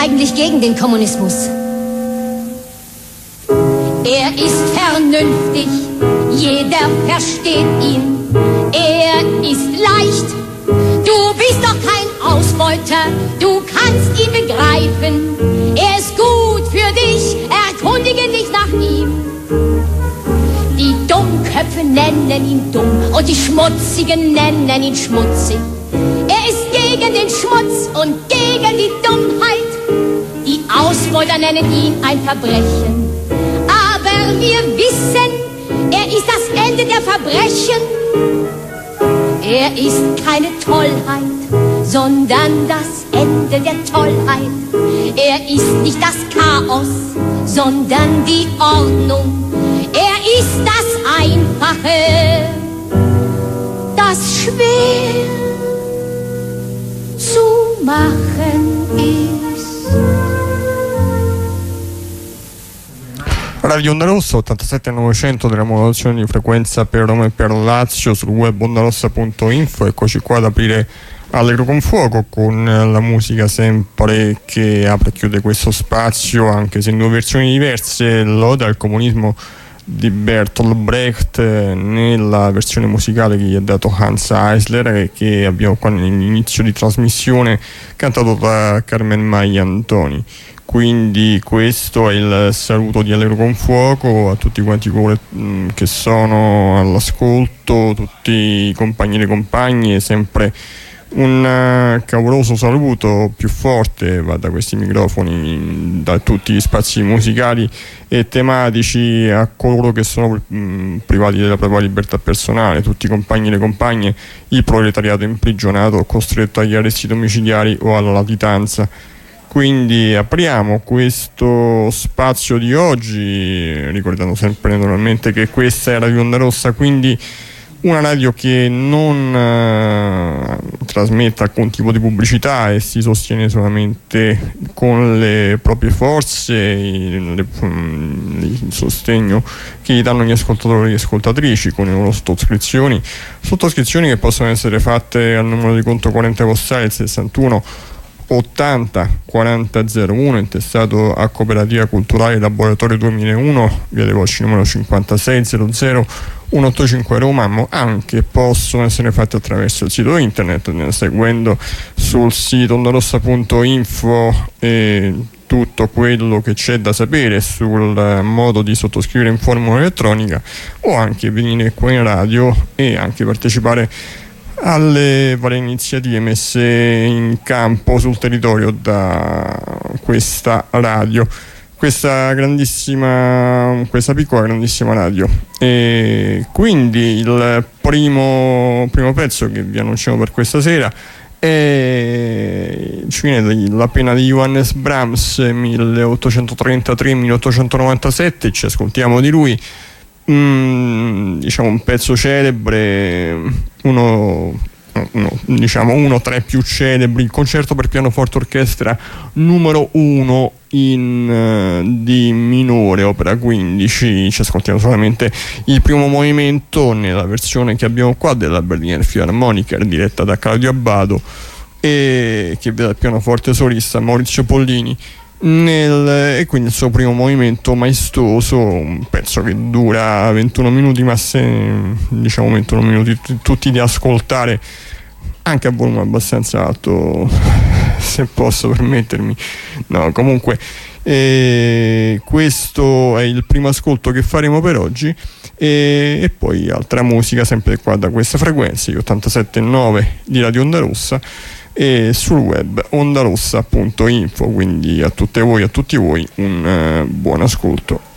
eigentlich gegen den Kommunismus. Er ist vernünftig, jeder versteht ihn. Er ist leicht, du bist doch kein Ausbeuter, du kannst ihn begreifen. Er ist gut für dich, erkundige dich nach ihm. Die Dummköpfe nennen ihn dumm und die Schmutzigen nennen ihn schmutzig. Er ist gegen den Schmutz und gegen die Dummheit. Die Ausbeuter nennen ihn ein Verbrechen. Aber wir wissen, er ist das Ende der Verbrechen. Er ist keine Tollheit, sondern das Ende der Tollheit. Er ist nicht das Chaos, sondern die Ordnung. Er ist das Einfache, das schwer zu machen ist. Radio Onda Rossa 87900 della modulazione di frequenza per Roma e per Lazio, sul web ondarossa.info. Eccoci qua ad aprire Allegro con Fuoco con la musica sempre che apre e chiude questo spazio, anche se in due versioni diverse. L'Oda al comunismo di Bertolt Brecht nella versione musicale che gli ha dato Hans Eisler, che abbiamo qua nell'inizio di trasmissione, cantato da Carmen Maia Antoni. Quindi questo è il saluto di Allegro con Fuoco a tutti quanti coloro che sono all'ascolto, tutti i compagni e le compagne. Sempre un caloroso saluto più forte va da questi microfoni, da tutti gli spazi musicali e tematici, a coloro che sono privati della propria libertà personale, tutti i compagni e le compagne, il proletariato imprigionato, costretto agli arresti domiciliari o alla latitanza. Quindi apriamo questo spazio di oggi ricordando sempre naturalmente che questa è Radio Onda Rossa, quindi una radio che non trasmette alcun tipo di pubblicità e si sostiene solamente con le proprie forze, il sostegno che gli danno gli ascoltatori e ascoltatrici con le loro sottoscrizioni che possono essere fatte al numero di conto corrente postale 61 80 40 01, intestato a Cooperativa Culturale Laboratorio 2001, via dei Volsci numero 5600 185 Roma, ma anche possono essere fatti attraverso il sito internet, seguendo sul sito ondarossa.info tutto quello che c'è da sapere sul modo di sottoscrivere in forma elettronica, o anche venire qua in radio e anche partecipare alle varie iniziative messe in campo sul territorio da questa radio, questa piccola grandissima radio. E quindi il primo pezzo che vi annunciamo per questa sera ci viene la pena di Johannes Brahms, 1833-1897. Ci ascoltiamo di lui diciamo un pezzo celebre, uno tra i più celebri, il concerto per pianoforte orchestra numero 1 in D minore, opera 15. Ci ascoltiamo solamente il primo movimento nella versione che abbiamo qua della Berliner Philharmoniker, diretta da Claudio Abbado, e che vede al pianoforte solista Maurizio Pollini e quindi il suo primo movimento maestoso, un pezzo che dura 21 minuti, ma se diciamo 21 minuti tutti da ascoltare anche a volume abbastanza alto, se posso permettermi. No, comunque questo è il primo ascolto che faremo per oggi, e poi altra musica sempre qua da questa frequenza, gli 87.9 di Radio Onda Rossa, e sul web ondarossa.info. Quindi a tutte voi, a tutti voi, un buon ascolto.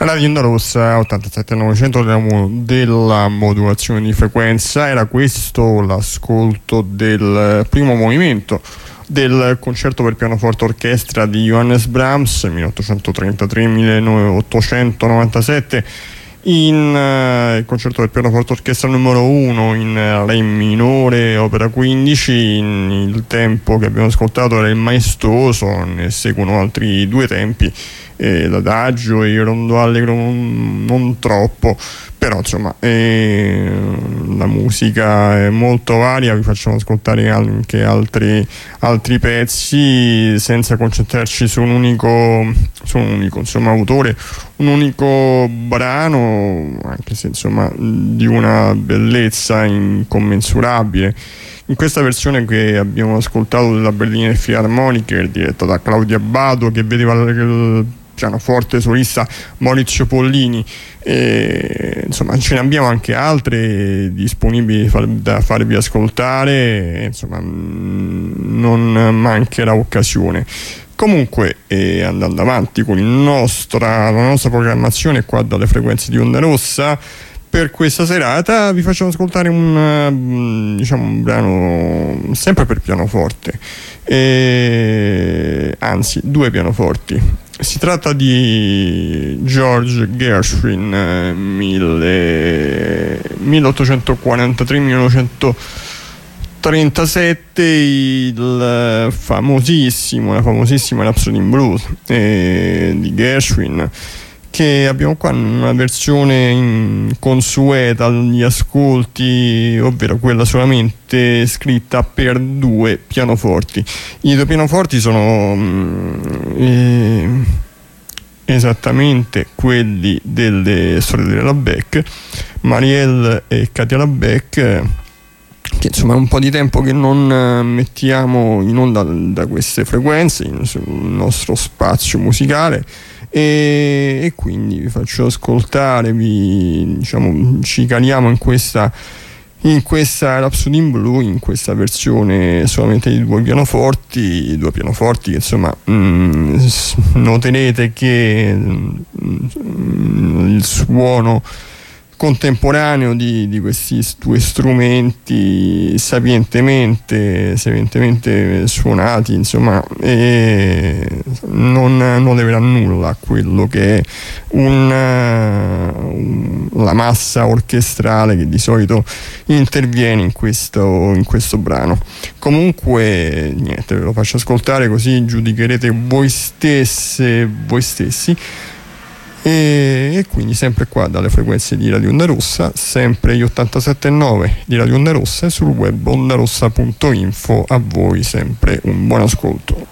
Radio Onda Rossa 87.900 della modulazione di frequenza. Era questo l'ascolto del primo movimento del concerto per pianoforte orchestra di Johannes Brahms 1833-1897 il concerto per pianoforte orchestra numero 1 in Re minore, opera 15. Il tempo che abbiamo ascoltato era il maestoso, ne seguono altri due tempi, l'adagio e il rondo allegro non troppo, però insomma la musica è molto varia. Vi facciamo ascoltare anche altri pezzi senza concentrarci su un unico insomma autore, un unico brano, anche se insomma di una bellezza incommensurabile. In questa versione che abbiamo ascoltato della Berliner Philharmoniker, diretta da Claudia Abbado, che vedeva il pianoforte solista Maurizio Pollini, insomma ce ne abbiamo anche altre disponibili da farvi ascoltare, insomma non mancherà occasione. Comunque, andando avanti con la nostra programmazione qua dalle frequenze di Onda Rossa, per questa serata vi facciamo ascoltare un brano sempre per pianoforte, anzi due pianoforti. Si tratta di George Gershwin, 1843-1937, la famosissima Rhapsody in Blues di Gershwin, che abbiamo qua in una versione consueta agli ascolti, ovvero quella solamente scritta per due pianoforti. I due pianoforti sono esattamente quelli delle sorelle Labec, Marielle e Katia Labec, che insomma è un po' di tempo che non mettiamo in onda da queste frequenze sul nostro spazio musicale, e quindi vi faccio ascoltare, ci caliamo in questa Rhapsody in Blue, in questa versione solamente di due pianoforti che insomma noterete che il suono contemporaneo di questi due strumenti sapientemente suonati, insomma, non leverà nulla a quello che è la massa orchestrale che di solito interviene in questo brano. Comunque niente, ve lo faccio ascoltare così giudicherete voi stessi, e quindi sempre qua dalle frequenze di Radio Onda Rossa, sempre gli 87.9 di Radio Onda Rossa, e sul web ondarossa.info. A voi sempre un buon ascolto.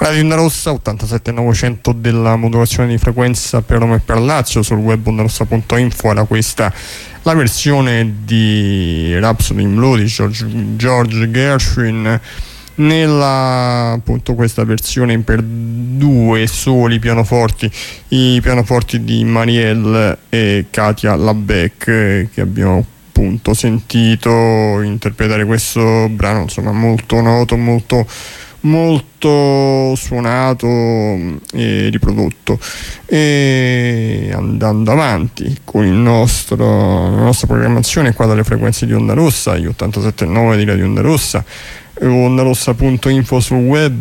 Radio Onda Rossa 87.900 della modulazione di frequenza per Roma e per Lazio. Sul web ondarossa.info era questa la versione di Rhapsody in Blue di George Gershwin, nella appunto questa versione per due soli pianoforti, i pianoforti di Marielle e Katia Labec, che abbiamo appunto sentito interpretare questo brano, insomma molto noto, molto suonato e riprodotto. E andando avanti con la nostra programmazione qua dalle frequenze di Onda Rossa, gli 87.9 di Radio Onda Rossa, ondarossa.info sul web,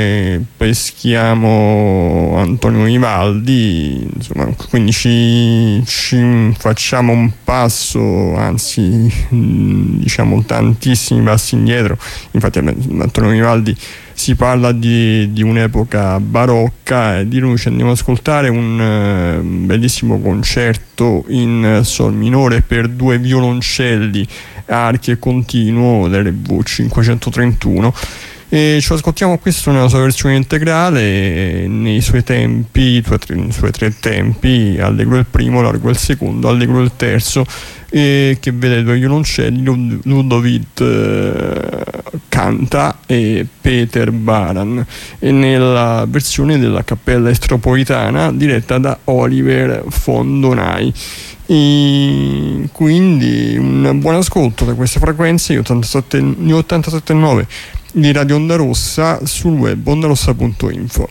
peschiamo Antonio Vivaldi, insomma, quindi ci facciamo un passo, anzi diciamo tantissimi passi indietro. Infatti Antonio Vivaldi, si parla di un'epoca barocca, e di lui ci andiamo ad ascoltare un bellissimo concerto in sol minore per due violoncelli, archi e continuo dell'EV 531, e ci ascoltiamo questo nella sua versione integrale, nei suoi tempi, nei suoi tre tempi: allegro il primo, largo il secondo, allegro il terzo, che vede due violoncelli, Ludovic canta e Peter Baran, e nella versione della Cappella Estropolitana diretta da Oliver Fondonai. E quindi un buon ascolto da queste frequenze, gli 87.9 di Radio Onda Rossa, sul web ondarossa.info.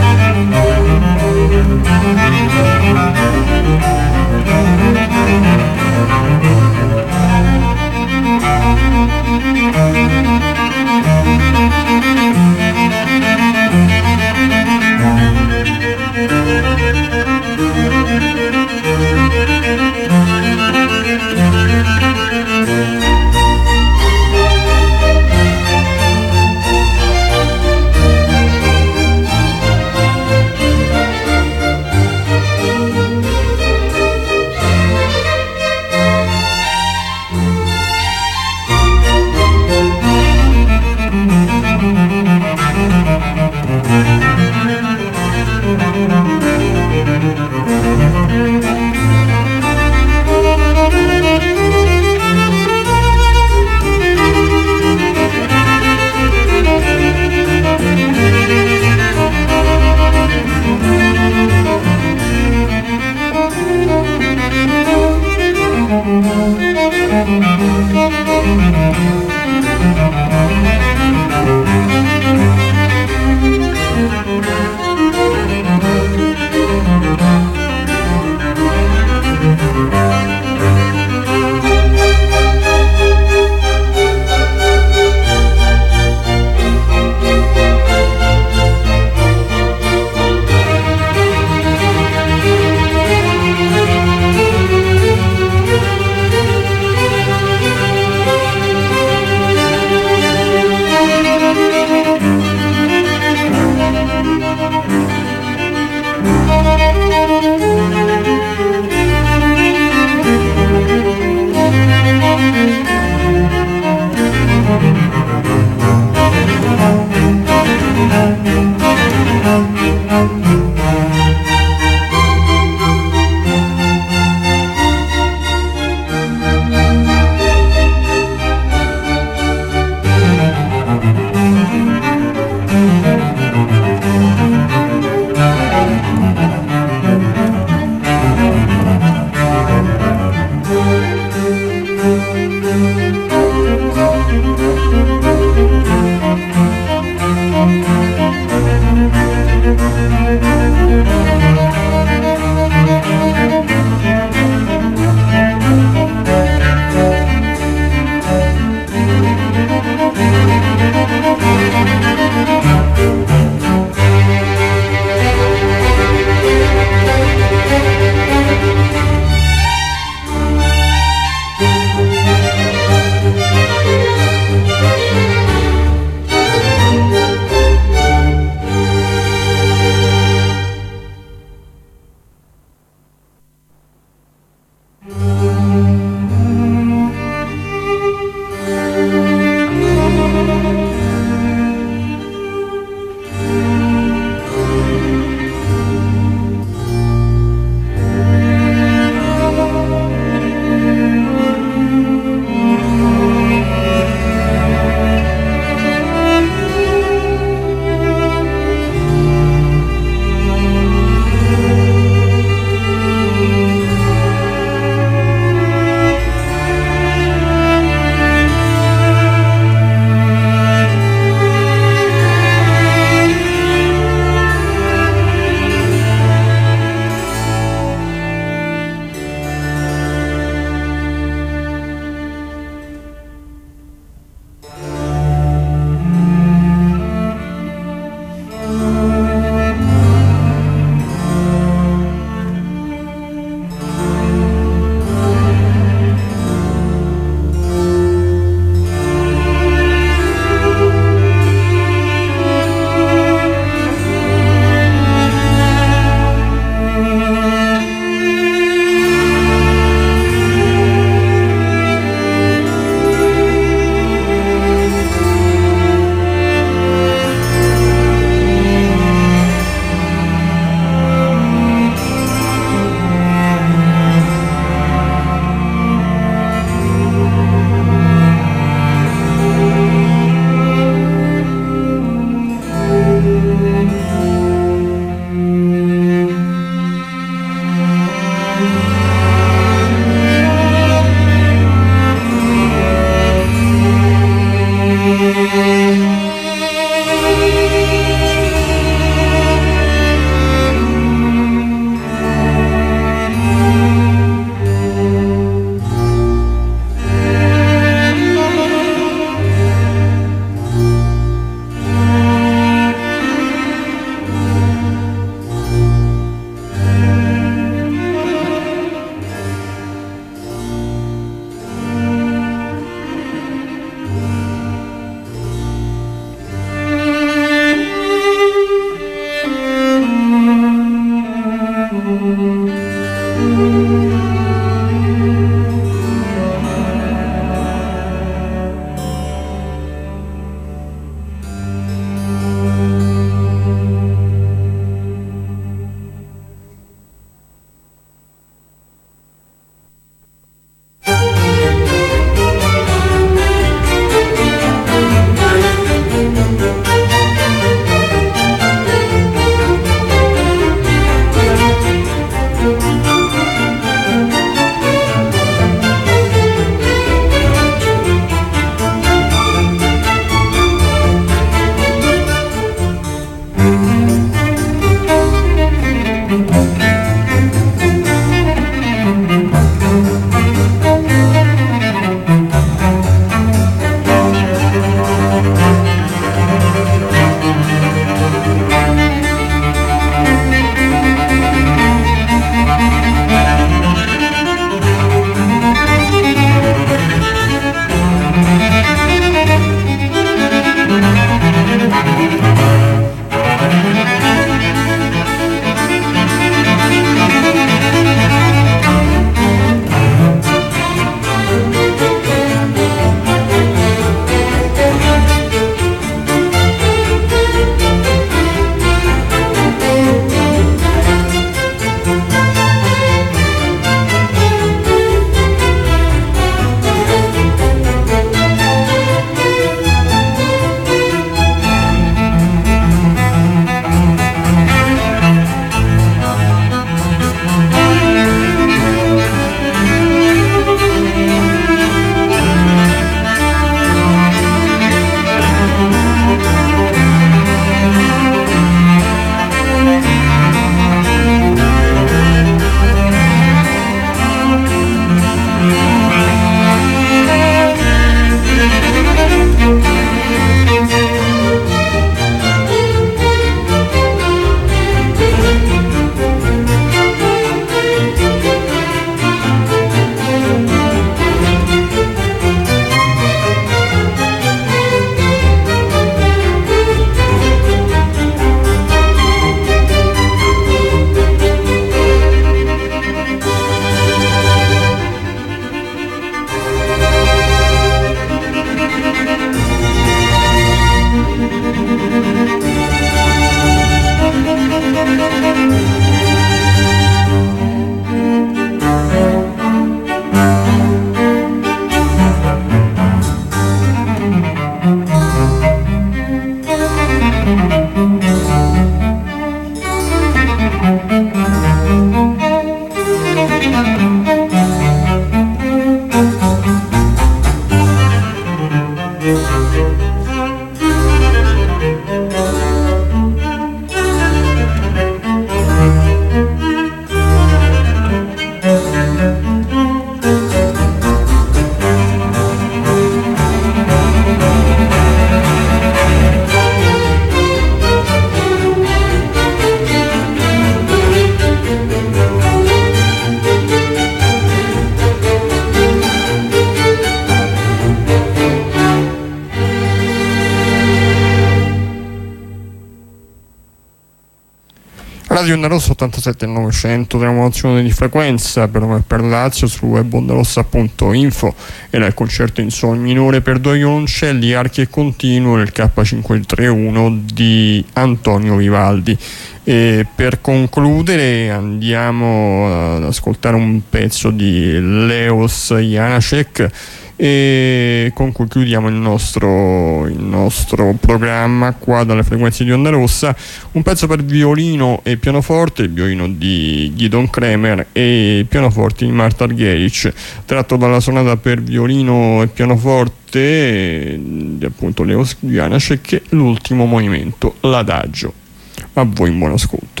Radio Onda Rossa 87.900 della modulazione di frequenza per Roma e per Lazio sul web ondarossa.info. Era il concerto in sol minore per due violoncelli, archi e continuo nel K531 di Antonio Vivaldi. E per concludere andiamo ad ascoltare un pezzo di Leos Janáček e con cui chiudiamo il nostro programma qua dalle frequenze di Onda Rossa. Un pezzo per violino e pianoforte, il violino di Gidon Kremer e il pianoforte di Marta Argerich, tratto dalla sonata per violino e pianoforte di appunto Leos Janáček, l'ultimo movimento, l'adagio. A voi in buon ascolto.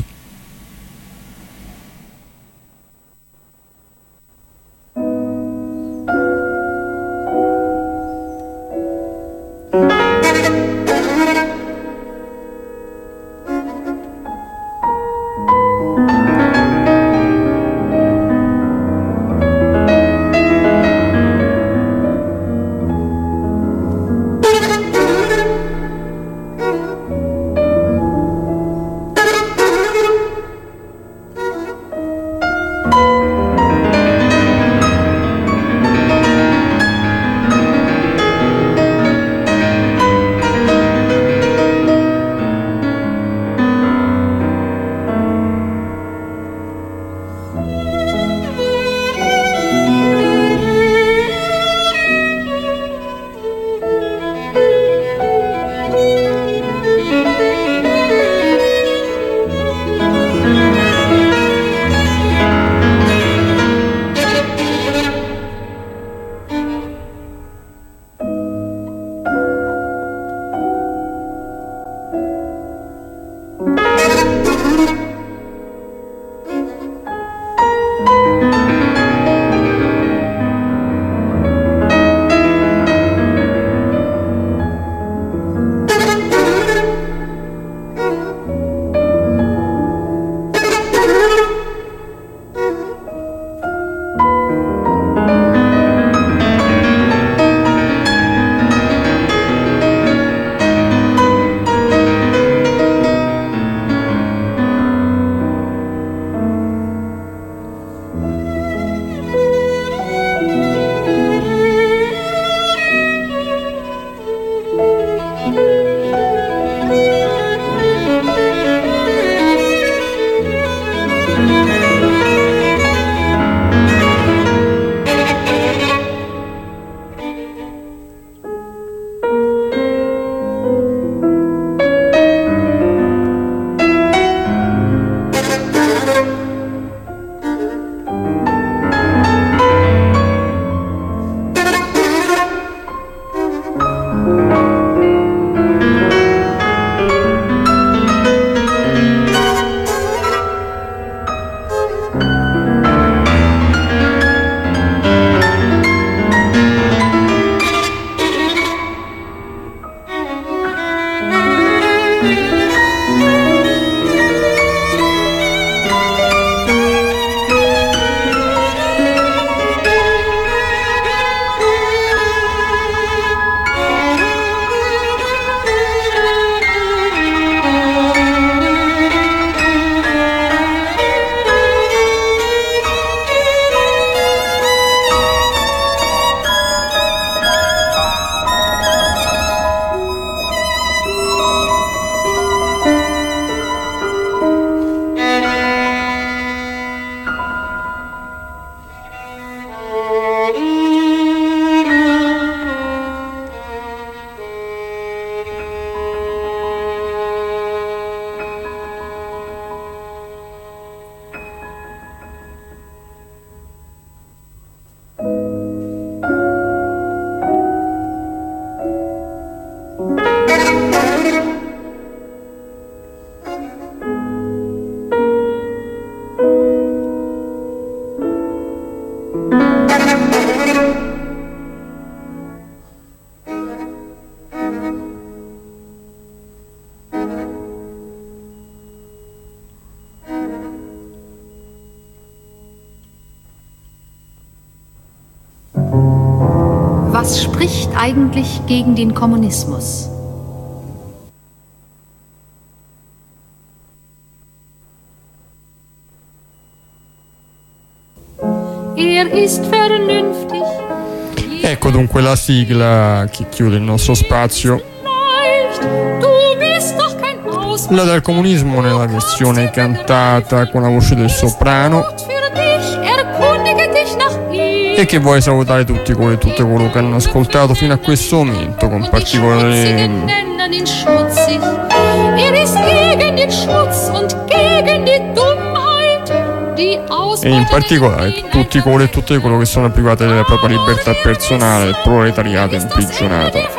Was spricht eigentlich gegen den Kommunismus? ist vernünftig. Ecco dunque la sigla che chiude il nostro spazio. La del comunismo nella versione cantata con la voce del soprano, e che vuoi salutare tutti quelli e tutte coloro che hanno ascoltato fino a questo momento con particolare e in particolare tutti quelli e tutte coloro che sono privati della propria libertà personale, il proletariato imprigionato.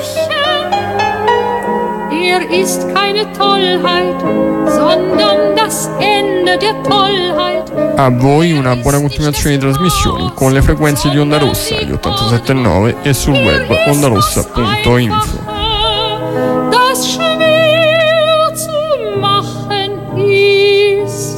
Ist keine Tollheit, sondern das Ende der Tollheit. A voi una buona continuazione di trasmissioni con le frequenze di Onda Rossa, gli 87.9 e sul web ondarossa.info. Das schwer zu machen ist.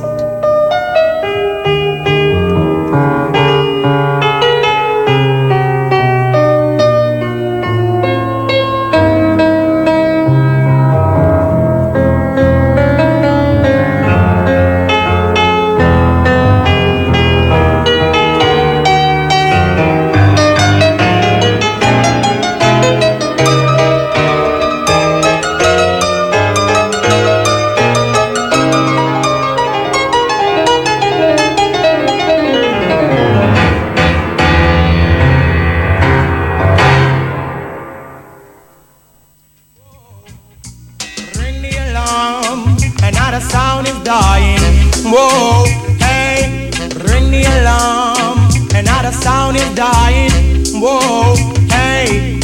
Whoa, hey,